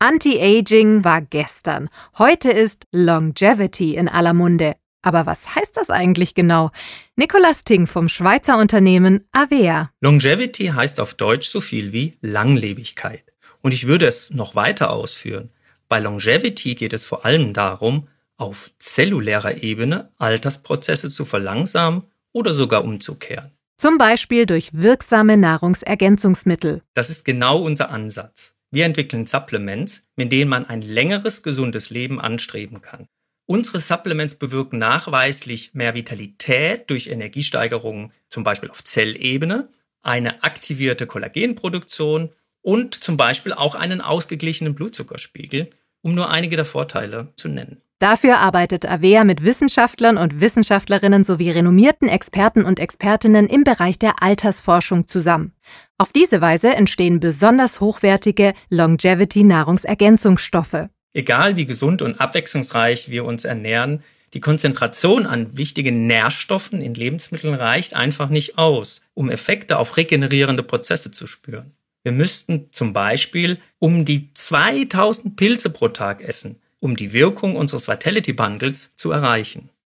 Anti-Aging war gestern. Heute ist Longevity in aller Munde. Aber was heißt das eigentlich genau? Nicolas Ting vom Schweizer Unternehmen Avea. Longevity heißt auf Deutsch so viel wie Langlebigkeit. Und ich würde es noch weiter ausführen. Bei Longevity geht es vor allem darum, auf zellulärer Ebene Altersprozesse zu verlangsamen oder sogar umzukehren. Zum Beispiel durch wirksame Nahrungsergänzungsmittel. Das ist genau unser Ansatz. Wir entwickeln Supplements, mit denen man ein längeres, gesundes Leben anstreben kann. Unsere Supplements bewirken nachweislich mehr Vitalität durch Energiesteigerungen, zum Beispiel auf Zellebene, eine aktivierte Kollagenproduktion und zum Beispiel auch einen ausgeglichenen Blutzuckerspiegel, um nur einige der Vorteile zu nennen. Dafür arbeitet Avea mit Wissenschaftlern und Wissenschaftlerinnen sowie renommierten Experten und Expertinnen im Bereich der Altersforschung zusammen. Auf diese Weise entstehen besonders hochwertige Longevity-Nahrungsergänzungsstoffe. Egal wie gesund und abwechslungsreich wir uns ernähren, die Konzentration an wichtigen Nährstoffen in Lebensmitteln reicht einfach nicht aus, um Effekte auf regenerierende Prozesse zu spüren. Wir müssten zum Beispiel um die 2000 Pilze pro Tag essen, um die Wirkung unseres Vitality Bundles zu erreichen.